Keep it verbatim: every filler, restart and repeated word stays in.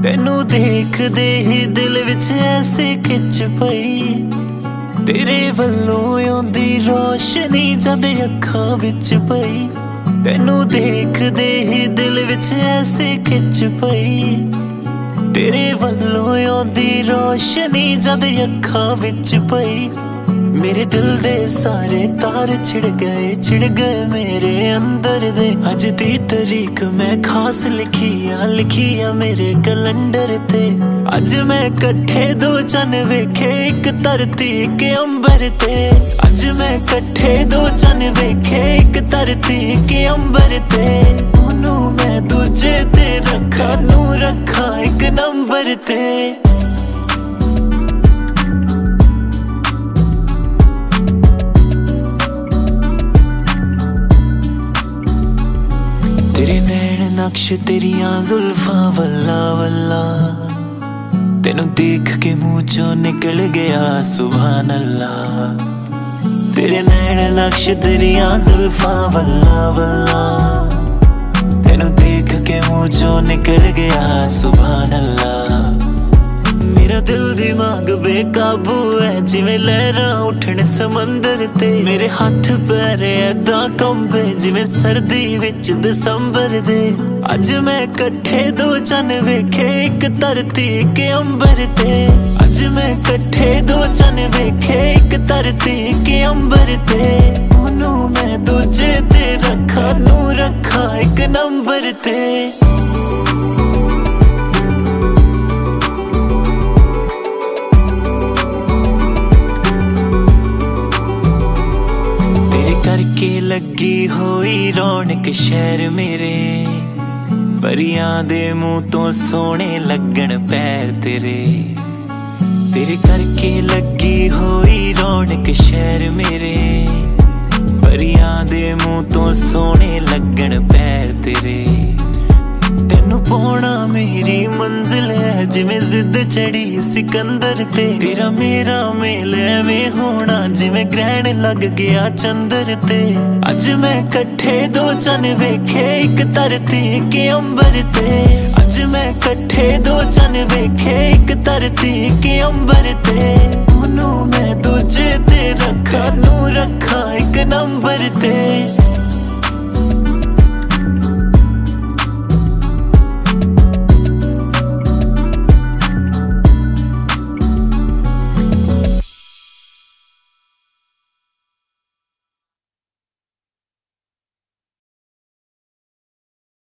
तेनू देख दे ही दिल विच ऐसी खिच पई, तेरे वल्लों आउंदी रोशनी जद अखां विच पई। तेनू देख दे ही दिल विच ऐसी खिच पई, तेरे वल्लों आउंदी रोशनी जद अखां विच पई। मेरे दिल दे सारे तार छिड़ गए छिड़ गए मेरे अंदर दे। अज दी तरीक मैं खास लिखी आ लिखी आ मेरे कैलेंडर ते। अज मैं कट्ठे दो चन वेखे एक धरती के अंबर ते। अज मैं कट्ठे दो चन वेखे एक धरती के अंबर ते। ओनू मैं दूजे ते रखा नू रखा एक नंबर ते। तेरे नैन नक्श तेरिया जुल्फा वल्ला वल्ला, तेनू देख के मुँह चो निकल गया सुभान अल्लाह। तेरे नैन नक्श तेरिया जुल्फा वल्ला वल्ला, तेनू देख के मुँह चो निकल गया सुभान अल्लाह। मेरा दिल दिमाग बेकाबू है जिवें लहरां उठण समंदर ते। मेरे हाथ पैर ऐदा कंबे जिवें सर्दी विच दसंबर दे। अज मैं कट्ठे दो चन वेखे एक धरती के अंबर ते। अज मैं कट्ठे दो चन वेखे एक धरती के अंबर ते। ओनू मैं दूजे ते रखा नू रखा एक नंबर ते। करके लगी होई रौनक शहर मेरे, परियां दे मुंह तो सोने लगन पैर तेरे। तेरे करके लगी होई रौनक शहर मेरे, परियां दे मुंह तो सोने लगन पैर तेरे। तेनू पाउणा मेरी मंजिल है जिवें जिद चढ़ी सिकंदर ते। तेरा मेरा मेल एवें होना जिवें ग्रहण लग गया चंदर ते। अज मैं कट्ठे दो चन वेखे एक धरती के अंबर ते। अज मैं कट्ठे दो चन वेखे एक धरती के अंबर ते। ओनू मैं दूजे